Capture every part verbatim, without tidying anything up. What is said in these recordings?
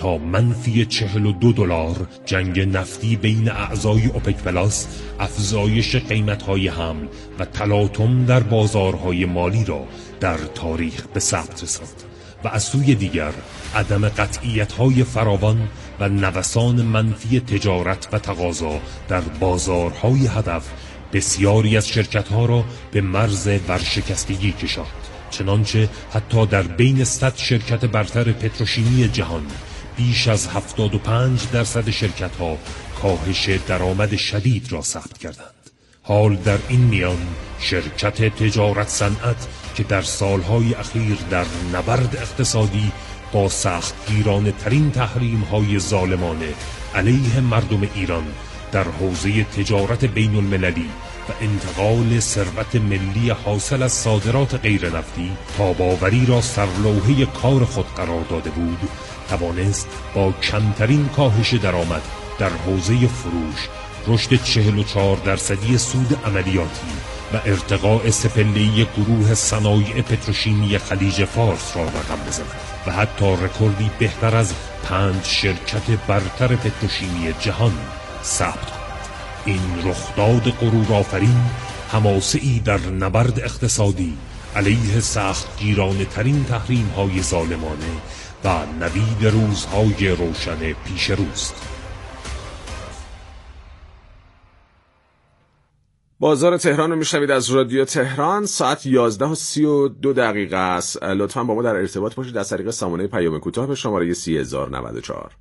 تا منفی چهل و دو دلار جنگ نفتی بین اعضای اوپک پلاس افزایش قیمت‌های حمل و تلاطم در بازارهای مالی را در تاریخ به ثبت رساند و از سوی دیگر عدم قطعیت‌های فراوان و نوسان منفی تجارت و تقاضا در بازارهای هدف بسیاری از شرکت‌ها را به مرز ورشکستگی کشاند، چنانچه حتی در بین صد شرکت برتر پتروشیمی جهان بیش از هفتاد و پنج درصد شرکت‌ها کاهش درآمد شدید را ثبت کردند. حال در این میان شرکت تجارت صنعت که در سالهای اخیر در نبرد اقتصادی با سختگیرانه ترین تحریم های ظالمانه علیه مردم ایران در حوزه تجارت بین المللی و انتقال ثروت ملی حاصل از صادرات غیر نفتی تاباوری را سرلوحه کار خود قرار داده بود، توانست با کمترین کاهش درآمد در حوزه فروش رشد چهل و چهار درصدی سود عملیاتی و ارتقاء سه‌پله‌ای گروه صنایع پتروشیمی خلیج فارس را رقم بزند و حتی رکوردی بهتر از پنج شرکت برتر پتروشیمی جهان ثبت کند. این رخداد غرورآفرین حماسه‌ای در نبرد اقتصادی علیه سختگیرانه ترین تحریم های ظالمانه و نوید روزهای روشن پیش روست. بازار تهران رو میشنوید از رادیو تهران. ساعت یازده و سی و دو دقیقه است. لطفاً با ما در ارتباط باشید از طریق سامانه پیام کوتاه به شماره سی هزار و نود و چهار.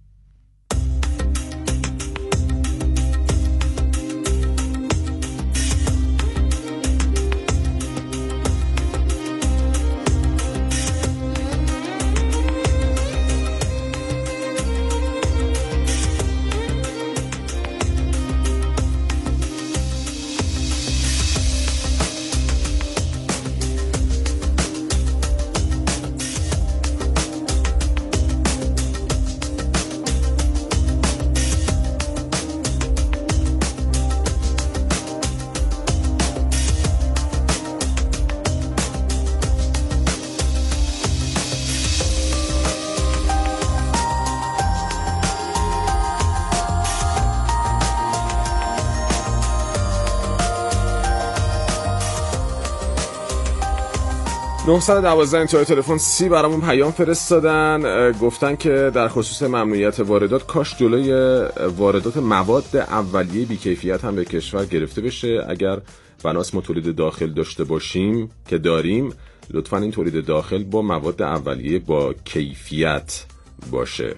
نهصد و دوازده انتهای تلفن سی برامون پیام فرستادن، گفتن که در خصوص ممنوعیت واردات کاش جلوی واردات مواد اولیه بیکیفیت هم به کشور گرفته بشه. اگر بناس ما تولید داخل داشته باشیم که داریم، لطفاً این تولید داخل با مواد اولیه با کیفیت باشه.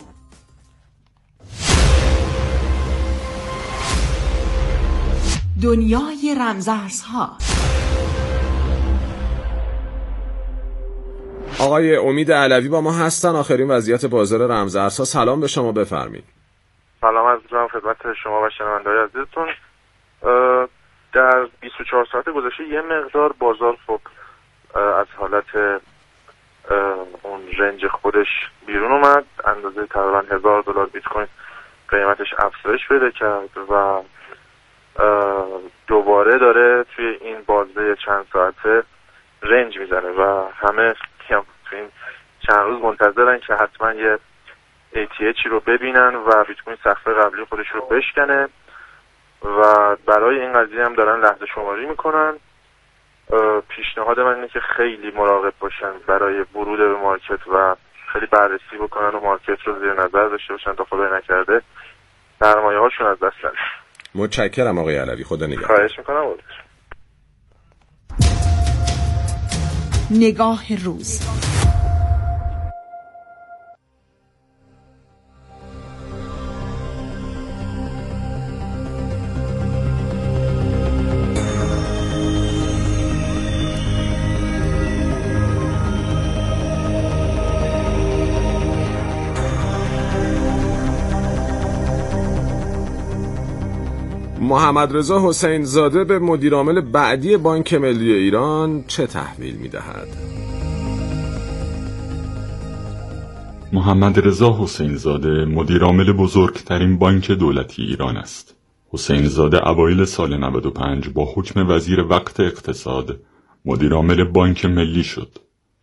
دنیای رمزارزها. آقای امید علوی با ما هستن، آخرین وضعیت بازار رمزارزها. سلام به شما، بفرمایید. سلام از جناب خدمت شما و شنونده‌های عزیزتون. در بیست و چهار ساعت گذشته یه مقدار بازار خب از حالت اون رنج خودش بیرون اومد، اندازه تقریبا هزار دلار بیت کوین قیمتش افزایش پیدا کرد و دوباره داره توی این بازه چند ساعته رنج میزنه و همه توی این چند روز منتظرن که حتما یه ای تی اچی رو ببینن و بیت کوین سقف قبلی خودش رو بشکنه و برای این قضیه هم دارن لحظه شماری میکنن. پیشنهاد من اینه که خیلی مراقب باشن برای ورود به مارکت و خیلی بررسی بکنن و مارکت رو زیر نظر داشته باشن تا خدای نکرده سرمایه هاشون از دست نره. متشکرم آقای علوی، خدا نگهدار. خواهش میکنم. نگاه روز. محمد رضا حسین زاده به مدیرعامل بعدی بانک ملی ایران چه تحویل می‌دهد؟ محمد رضا حسین زاده مدیرعامل بزرگترین بانک دولتی ایران است. حسین زاده اوایل سال نود و پنج با حکم وزیر وقت اقتصاد مدیرعامل بانک ملی شد.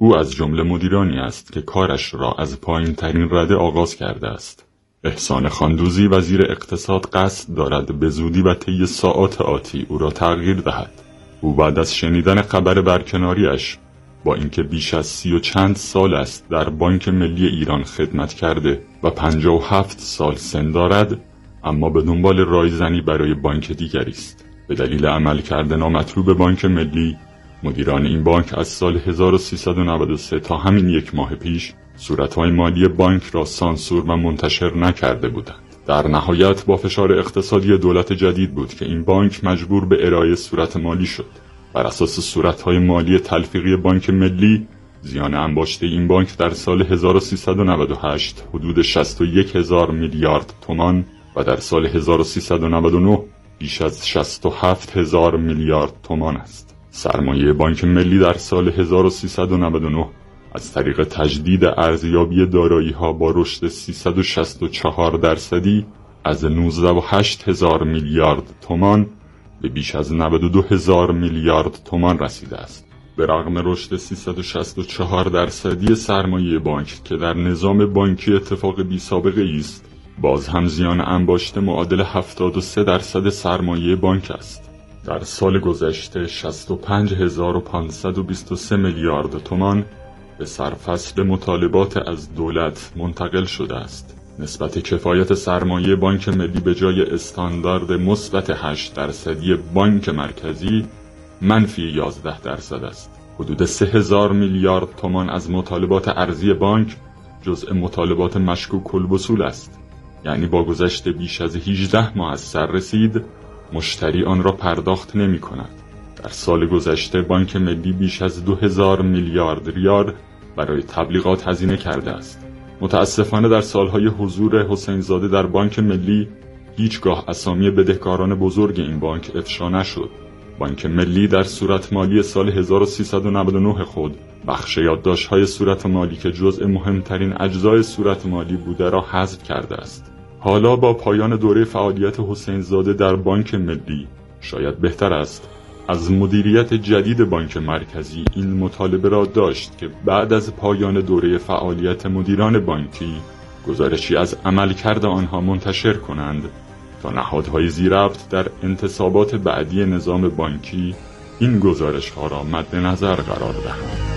او از جمله مدیرانی است که کارش را از پایین ترین رده آغاز کرده است. احسان خاندوزی وزیر اقتصاد قصد دارد به زودی و طی ساعات آتی او را تغییر دهد. او بعد از شنیدن خبر برکناریش، با اینکه بیش از سی و چند سال است در بانک ملی ایران خدمت کرده و پنجاه و هفت سال سن دارد، اما به دنبال رایزنی برای بانک دیگری است. به دلیل عملکرد نامطلوب بانک ملی، مدیران این بانک از سال هزار و سیصد و نود و سه تا همین یک ماه پیش صورتهای مالی بانک را سانسور و منتشر نکرده بودند. در نهایت با فشار اقتصادی دولت جدید بود که این بانک مجبور به ارائه صورت مالی شد. بر اساس صورتهای مالی تلفیقی بانک ملی، زیان انباشته این بانک در سال هزار و سیصد و نود و هشت حدود شصت و یک هزار میلیارد تومان و در سال هزار و سیصد و نود و نه بیش از شصت و هفت هزار میلیارد تومان است. سرمایه بانک ملی در سال هزار و سیصد و نود و نه از طریق تجدید ارزیابی دارایی‌ها با رشد سیصد و شصت و چهار درصدی از نوزده و هشت هزار میلیارد تومان به بیش از نود و دو هزار میلیارد تومان رسیده است. به رغم رشد سیصد و شصت و چهار درصدی سرمایه بانک که در نظام بانکی اتفاق بی سابقه است، باز هم زیان انباشته معادل هفتاد و سه درصد سرمایه بانک است. در سال گذشته شصت و پنج هزار و پانصد و بیست و سه میلیارد تومان به سرفصل مطالبات از دولت منتقل شده است. نسبت کفایت سرمایه بانک ملی به جای استاندارد مثبت هشت درصدی بانک مرکزی منفی یازده درصد است. حدود سه هزار میلیارد تومان از مطالبات ارزی بانک جزء مطالبات مشکوک الوصول است، یعنی با گذشت بیش از هجده ماه از سر رسید مشتری آن را پرداخت نمی کند. در سال گذشته بانک ملی بیش از دو هزار میلیارد ریال برای تبلیغات هزینه کرده است. متاسفانه در سالهای حضور حسین زاده در بانک ملی هیچگاه اسامی بدهکاران بزرگ این بانک افشا نشد. بانک ملی در صورت مالی سال هزار و سیصد و نود و نه خود بخش یادداشت‌های صورت مالی که جزء مهمترین اجزای صورت مالی بوده را حذف کرده است. حالا با پایان دوره فعالیت حسین زاده در بانک ملی شاید بهتر است از مدیریت جدید بانک مرکزی این مطالبه را داشت که بعد از پایان دوره فعالیت مدیران بانکی گزارشی از عملکرد آنها منتشر کنند تا نهادهای زیرربط در انتصابات بعدی نظام بانکی این گزارش‌ها را مد نظر قرار دهند.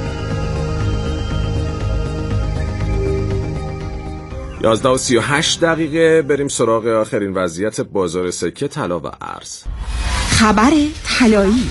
یازده و سی و هشت دقیقه بریم سراغ آخرین وضعیت بازار سکه، طلا و ارز. خبر طلایی.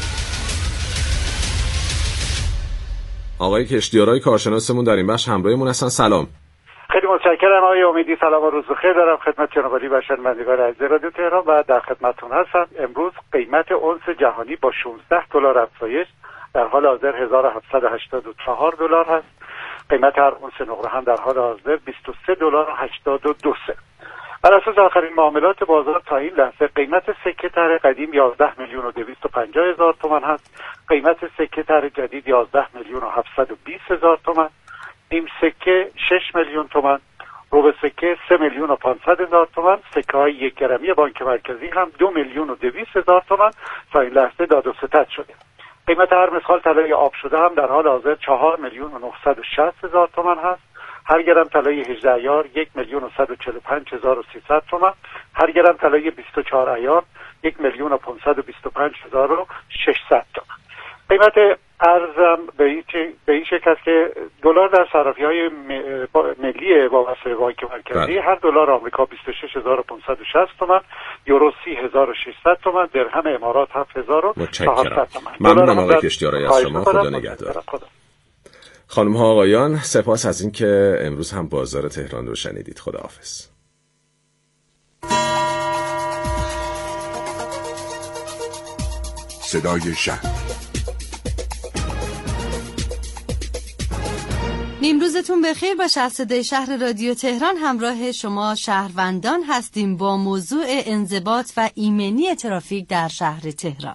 آقای کشتیارای کارشناسمون در این بخش همراهمون هستن. سلام. خیلی متشکرم آقای امیدی. سلام و روز بخیر دارم خدمت جناب عالی و شنوندگان عزیز رادیو تهران و در خدمتتون هستم. امروز قیمت اونس جهانی با شانزده دلار افزایش در حال حاضر هزار و هفتصد و هشتاد و چهار دلار هست. قیمت هر اونس نقره هم در حال حاضر بیست و سه دلار و هشتاد و دو سنت. بر اساس آخرین معاملات بازار تا این لحظه قیمت سکه طرح قدیم یازده میلیون و دویست و پنجاه هزار تومان هست. قیمت سکه طرح جدید یازده میلیون و هفتصد و بیست هزار تومان. نیم سکه شش میلیون تومان. ربع سکه سه میلیون و پانصد هزار تومان. سکه های یک گرمی بانک مرکزی هم دو میلیون و دویست هزار تومان تا این لحظه داد و ستد شده. قیمت هر مسخال طلای آب شده هم در حال حاضر چهار میلیون و نهصد و شصت هزار تومان هست. هر گرم طلای هجده عیار یک میلیون و صد و چهل و پنج هزار و سیصد تومان. هر گرم طلای بیست و چهار عیار یک میلیون و پانصد و بیست و پنج هزار و ششصد تومان. قیمت ارزم به این به این شکل است که دلار در صرافی‌های ملی وابسته به بانک مرکزی هر دلار آمریکا بیست و شش هزار و پانصد و شصت تومان، یورو سی هزار و ششصد تومان، درهم امارات هفت هزار و چهارصد تومان. ممنونم آقای کشتیارای از شما. خدا نگهدار. خانم ها آقایان، سپاس از این که امروز هم بازار تهران رو شنیدید. خداحافظ. صدای شهر. نیمروزتون بخیر. با صدای شهر رادیو تهران همراه شما شهروندان هستیم با موضوع انضباط و ایمنی ترافیک در شهر تهران.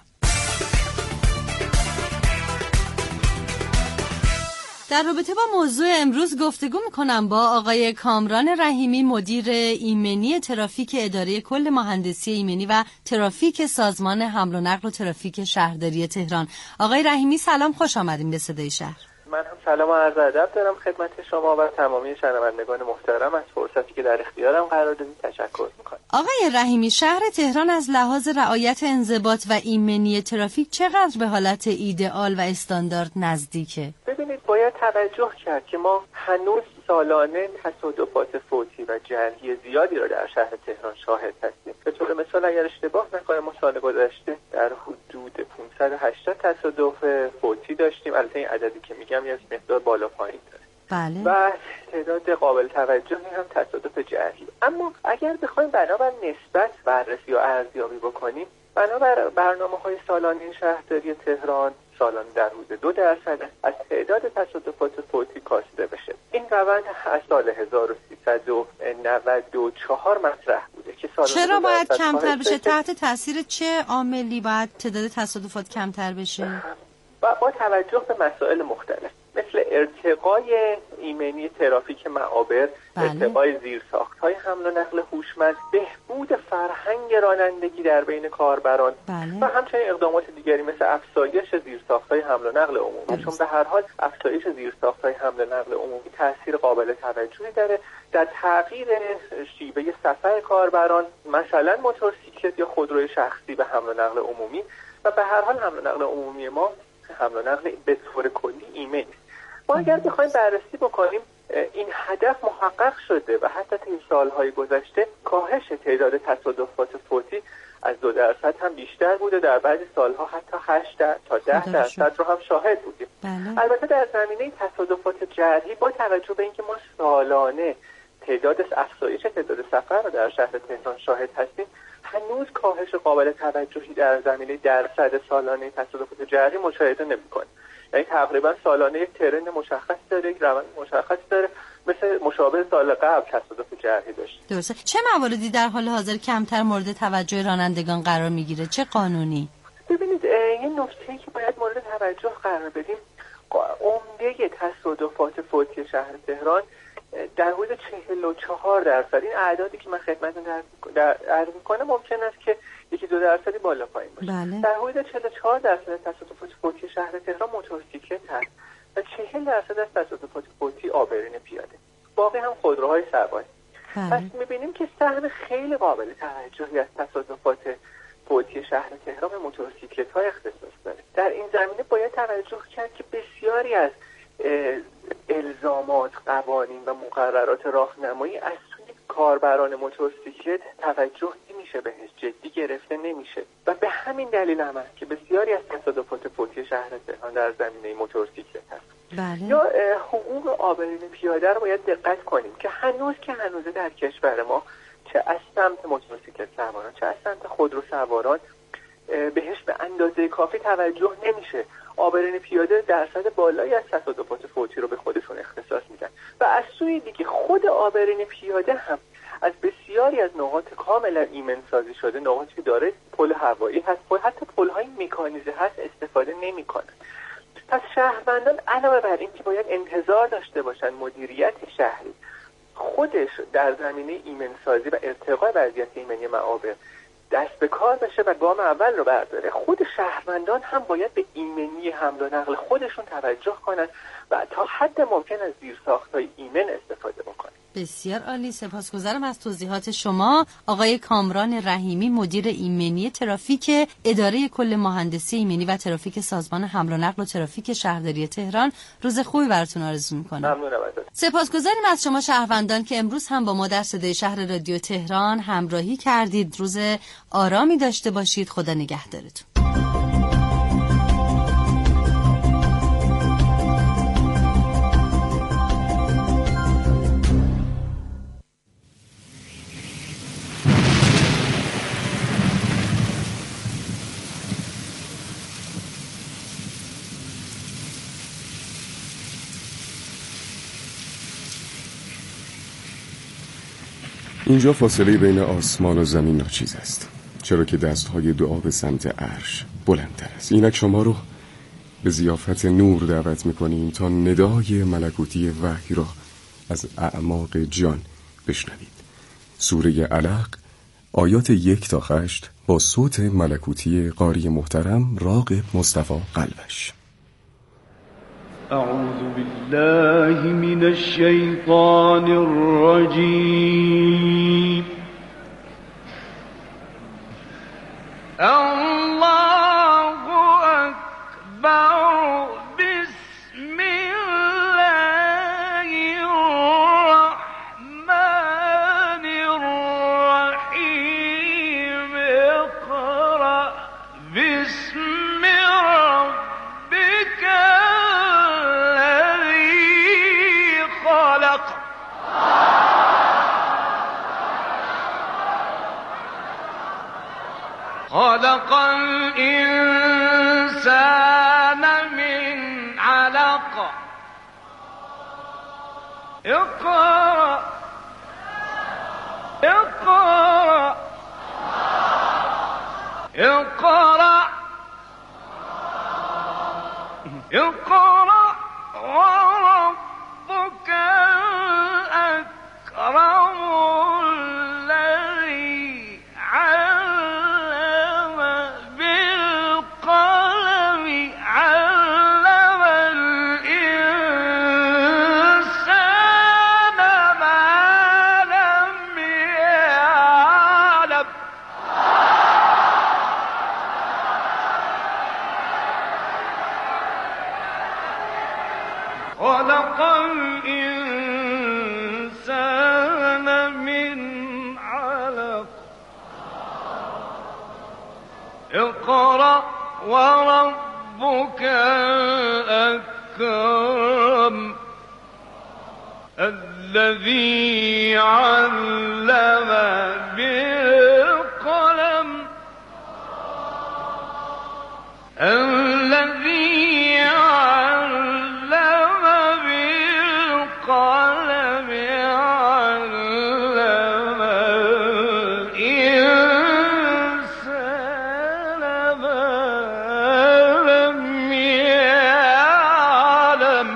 در رابطه با موضوع امروز گفتگو میکنم با آقای کامران رحیمی، مدیر ایمنی ترافیک اداره کل مهندسی ایمنی و ترافیک سازمان حمل و نقل و ترافیک شهرداری تهران. آقای رحیمی سلام، خوش آمدیم به صدای شهر. من هم سلام و عرض ادب دارم خدمت شما و تمامی شنوندگان محترم. از فرصتی که در اختیارم قرار دادید تشکر میکنم. آقای رحیمی، شهر تهران از لحاظ رعایت انضباط و ایمنی ترافیک چقدر به حالت ایدئال و استاندارد نزدیکه؟ ببینید، باید توجه کرد که ما هنوز سالانه تصادفات فوتی و جرحی زیادی را در شهر تهران شاهد هستیم. به طور مثال اگر اشتباه نکنم ما سال گذشته در حدود پانصد و هشتاد تصادف فوتی داشتیم. البته این عددی که میگم یک مقدار بالا پایین داره. بله. و تعداد قابل توجهی هم تصادف جرحی. اما اگر بخوایم بنابر نسبت بررسی و ارزیابی بکنیم، بنابر برنامه‌های سالانه شهرداری تهران سالانه در حدود دو درصد از تعداد تصادفات فوتی کاسته بشه. این روند از سال هزار و سیصد و نود و چهار مطرح بوده که سالانه چرا باید کمتر بشه؟ تحت تاثیر چه عاملی باید تعداد تصادفات کمتر بشه؟ با, با توجه به مسائل مختلف مثل ارتقای ایمنی ترافیک معابر، بله. ارتقای زیرساخت‌های حمل و نقل هوشمند، بهبود فرهنگ رانندگی در بین کاربران، بله. و همچنین اقدامات دیگری مثل افزایش زیرساخت‌های حمل و نقل عمومی، بله. چون به هر حال افزایش زیرساخت‌های حمل و نقل عمومی تاثیر قابل توجهی داره در تغییر شیوه سفر کاربران، مثلا موتورسیکلت یا خودروی شخصی به حمل و نقل عمومی. و به هر حال حمل و نقل عمومی ما حمل و نقل به طور کلی ایمن است. ما اگر بخوایم بررسی بکنیم این هدف محقق شده و حتی طی سالهای گذشته کاهش تعداد تصادفات فوتی از دو درصد هم بیشتر بوده. در بعضی سالها حتی هشت تا ده درصد رو هم شاهد بودیم. بله. البته در زمینه تصادفات جرحی با توجه به اینکه ما سالانه تعداد افزایش تعداد سفر رو در شهر تهران شاهد هستیم، هنوز کاهش قابل توجهی در زمینه درصد سالانه تصادفات جرحی مشاهده نمی‌کنیم. یعنی تقریبا سالانه یک ترند مشخص داره، یک روند مشخص داره، مثل مشابه سال قبل تصادف جرحی داشت. درسته. چه مواردی در حال حاضر کمتر مورد توجه رانندگان قرار میگیره؟ چه قانونی؟ ببینید، یه نکته‌ای که باید مورد توجه قرار بدیم، عمده تصادفات فوتی شهر تهران در حدود چهل و چهار درصد، این اعدادی که من خدمتتون در عرض می‌کنم ممکن است که یکی دو درصدی بالا پایین باشه. بله. در حدود چهل و چهار درصد تصادفات فوتی شهر تهران موتورسیکلت هست و چهل درصد از تصادفات فوتی عابرین پیاده. باقی هم خودروهای سواری. بله. پس می‌بینیم که سهم خیلی قابل توجهی از تصادفات فوتی شهر تهران به موتورسیکلت‌ها اختصاص داره. در این زمینه باید توجه کرد که بسیاری از الزامات، قوانین و مقررات راهنمایی از سوی کاربران موتورسیکلت توجه نمیشه بهش، جدی گرفته نمیشه و به همین دلیل هم است که بسیاری از تصادفات فوتی شهر تهران در زمینه موتورسیکلت هست. بله. یا حقوق عابرین پیاده رو باید دقت کنیم که هنوز که هنوز در کشور ما چه از سمت موتورسیکلت سواران چه از سمت خودرو سواران بهش به اندازه کافی توجه نمیشه. عابرین پیاده درصد بالایی از تصادفات فوتی رو به خودشون اختصاص میدن و از سوی دیگه خود عابرین پیاده هم از بسیاری از نقاط کاملا ایمن سازی شده، نقاطی که داره پل هوایی هست، حتی پل‌های مکانیزه هست، استفاده نمی‌کنن. پس شهروندان علاوه بر این که باید انتظار داشته باشن مدیریت شهری خودش در زمینه ایمن سازی و ارتقای وضعیت ایمنی معابر دست به کار بشه و گام اول رو برداره، خود شهروندان هم باید به ایمنی حمل و نقل خودشون توجه کنن و تا حد ممکن از زیرساخت‌های ایمن استفاده بکنن. بسیار عالی، سپاسگزارم از توضیحات شما آقای کامران رحیمی، مدیر ایمنی ترافیک اداره کل مهندسی ایمنی و ترافیک سازمان حمل و نقل و ترافیک شهرداری تهران. روز خوبی براتون آرزو می‌کنم. ممنونم ازتون. سپاسگزاریم از شما شهروندان که امروز هم با ما در صدای شهر رادیو تهران همراهی کردید. روز آرامی داشته باشید. خدا نگهدارتون. اینجا فاصله بین آسمان و زمین ناچیز است، چرا که دستهای دعا به سمت عرش بلندتر است. اینک شما رو به ضیافت نور دعوت میکنیم تا ندای ملکوتی وحی را از اعماق جان بشنوید. سوره علق آیات یک تا هشت با صوت ملکوتی قاری محترم راغب مصطفی قلبش. أعوذ بالله من الشيطان الرجيم. الله أكبر. بسم الله الرحمن الرحيم. اقرأ باسم ربك الذي خلق. خلق الإنسان من علق. اقرأ اقرأ اقرأ اقرأ وربك الأكرم الذي علم بالقلم. علم الإنسان ما لم يعلم. خلق الإنسان من علق. اقرأ وربك الأكرم الذي علم بالقلم. الذي علم بالقلم. علم الإنسان ما لم يعلم.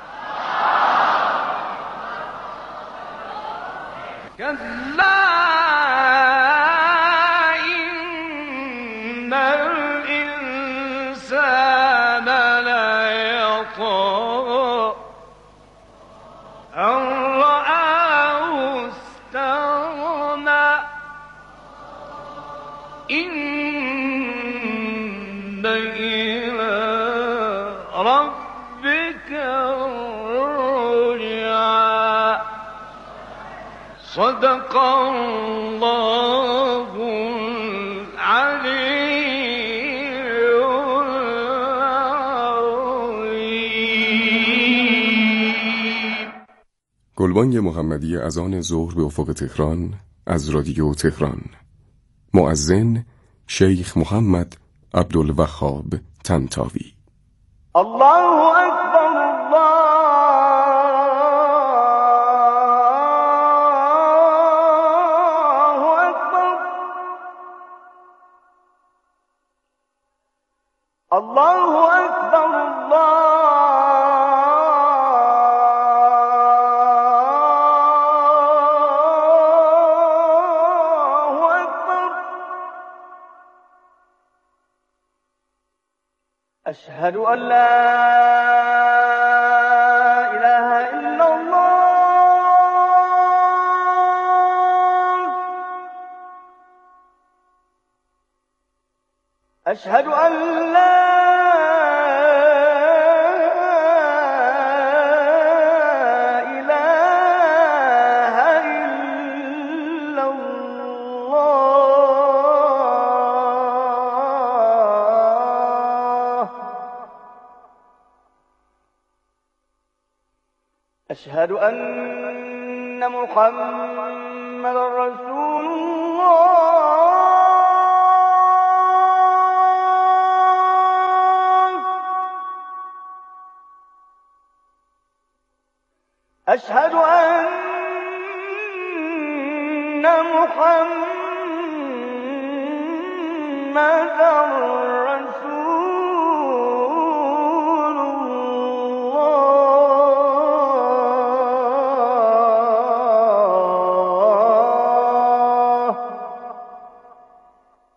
كلا إن الإنسان ليطغى أن رآه استغنى. إن إلى ربك الرجعى. صدق الله العلي العظيم. گلبانگ محمدی اذان ظهر به افق تهران از رادیو تهران. مؤذن شیخ محمد عبدالوهاب طنطاوی. الله أكبر. الله أكبر. الله أكبر. الله أكبر. أشهد أن لا إله إلا الله. أشهد أن لا إله إلا الله. أشهد أن محمد رسول الله. أشهد أن محمد رسول الله.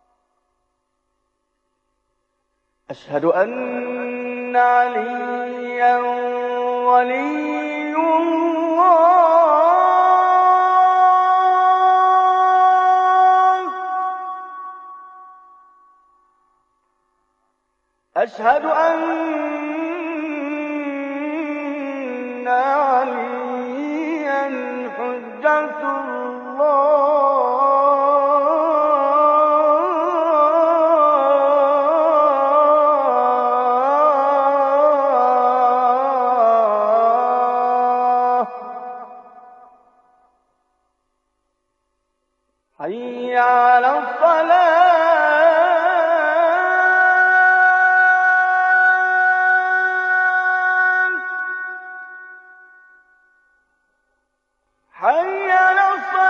أشهد أن عليا ولي الله أشهد أن عليا حجة الله حي على الصلاة حي على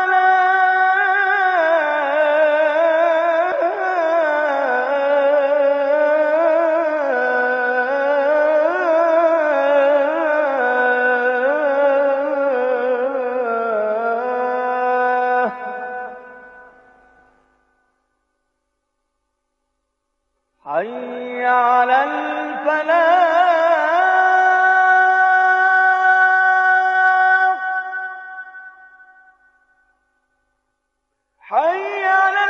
الصلاة حي على الفلاح حي على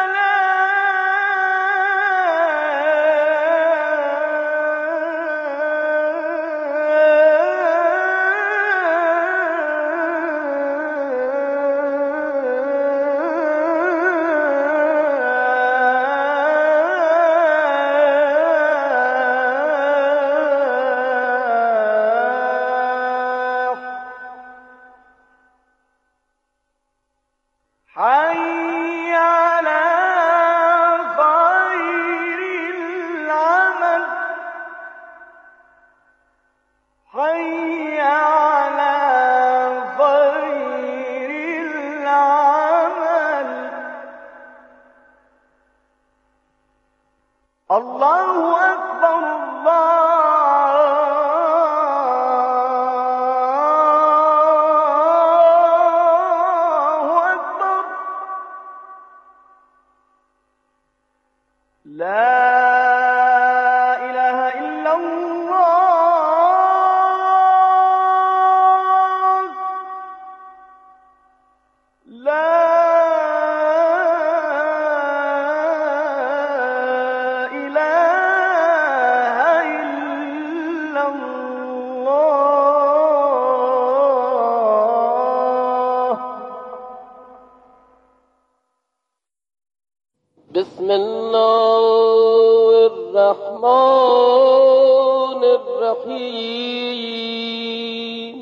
الفلاح حي على خير العمل حي على خير العمل الله أكبر الله أكبر لا إله إلا الله لا إله إلا الله بسم الله الرحمن الرحيم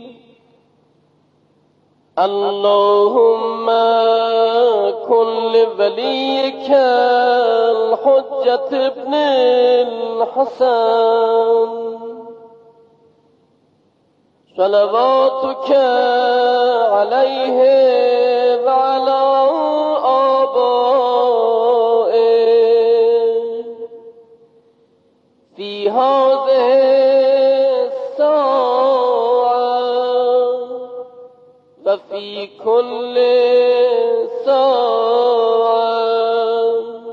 اللهم كن لوليك الحجة ابن الحسن صلواتك عليه وعلى آبائه في هذه الساعة وفي كل ساعة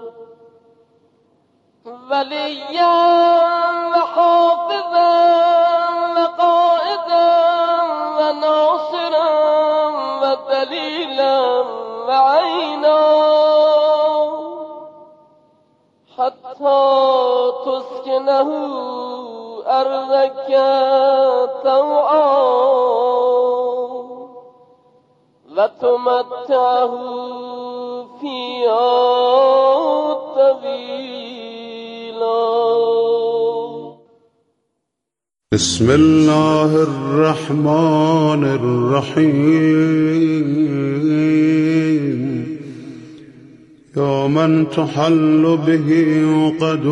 وليا وحافظا وقائدا وناصرا ودليلا وعينا حتى تسكنه أرضك طوعا وتمتعه فيها طويلا. بسم الله الرحمن الرحيم يا من تحل به عقد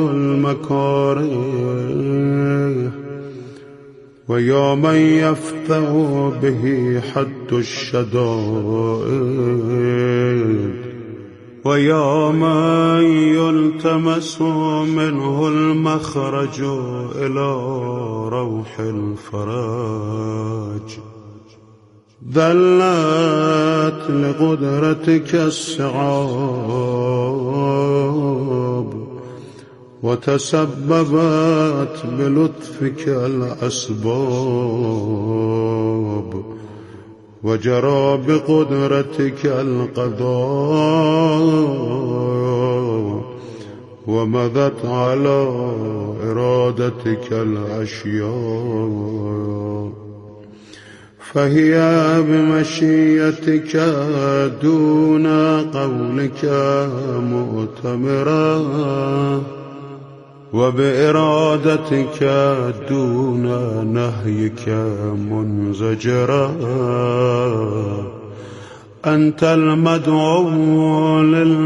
المكاره ويا من يفتح به حد الشدائد ويا من يلتمس منه المخرج إلى روح الفرج ذلت لقدرتك الصعاب وتسببت بلطفك الأسباب وجرى بقدرتك القضاء ومضت على إرادتك الأشياء فهي بمشيتك دون قولك مؤتمرة وبإرادتك دون نهيك منزجرة أنت المدعو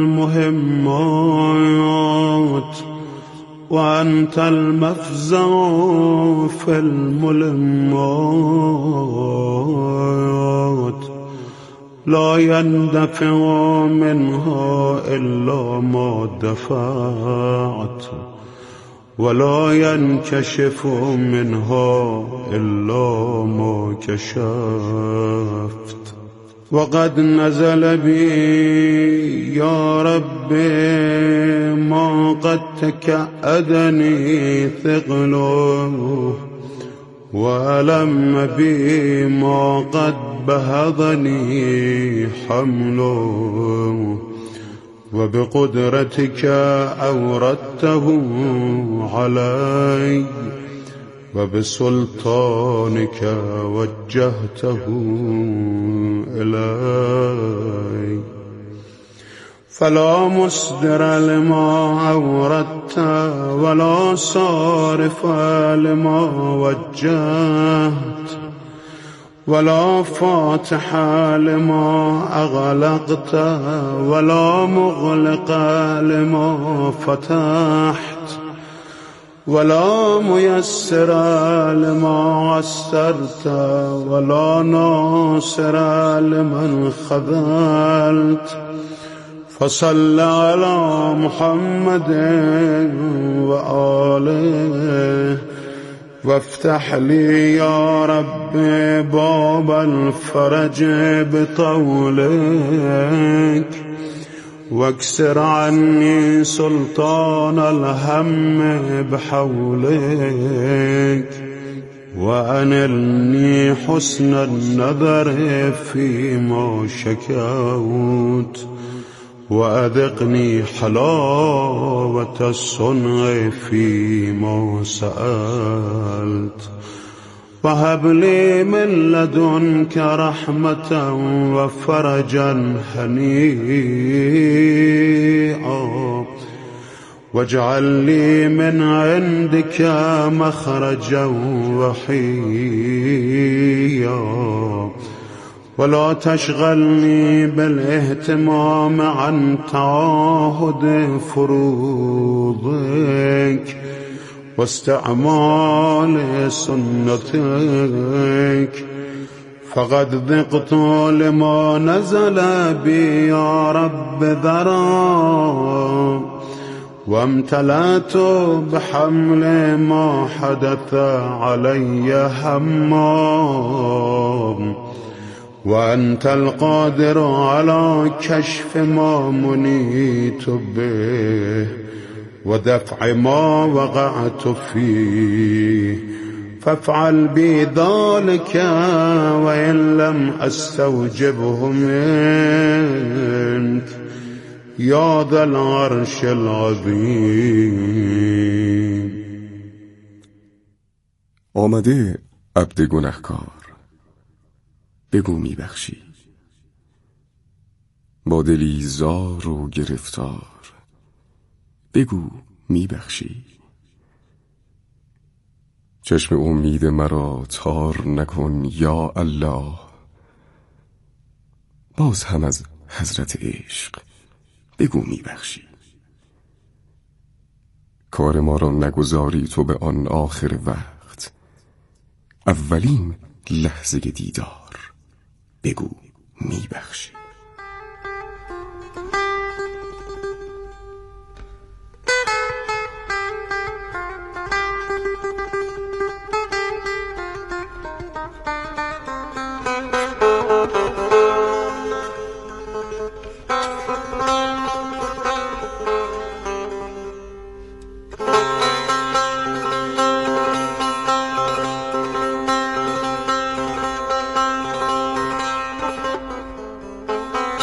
للمهمات وأنت المفزع في الملمات لا يندفع منها إلا ما دفعت ولا ينكشف منها إلا ما كشفت وقد نزل بي يا ربي ما قد تكأدني ثقله وألم بي ما قد بهضني حمله وبقدرتك أوردته علي وبسلطانك وجهته إلي فلا مصدر لما أوردت ولا صارف لما وجهت ولا فاتح لما أغلقت ولا مغلق لما فتحت ولا ميسر لما عسرت ولا ناصر لمن خذلت فصل على محمد وآله وافتح لي يا رب باب الفرج بطولك واكسر عني سلطان الهم بحولك وأنلني حسن النظر فيما شكوت وأذقني حلاوة الصنع فيما سألت وهب لي من لدنك رحمة وفرجا هنيئا واجعل لي من عندك مخرجا وحيا ولا تشغلني بالاهتمام عن تعاهد فروضك واستعمال سنتك فقد ذقت لما نزل بي يا رب ذرا وامتلأت بحمل ما حدث علي همام وأنت القادر على كشف ما منيت به ودفع ما وقعت فيه فافعل بي ذلك وإن لم أستوجبه منك يا ذا العرش العظيم. آمده عبد گنهکار بگو میبخشی با دلی زار و گرفتار بگو میبخشی چشم امید مرا تار نکن یا الله باز هم از حضرت عشق بگو میبخشی کار ما را نگذاری تو به آن آخر وقت اولین لحظه دیدار بگو میبخشی.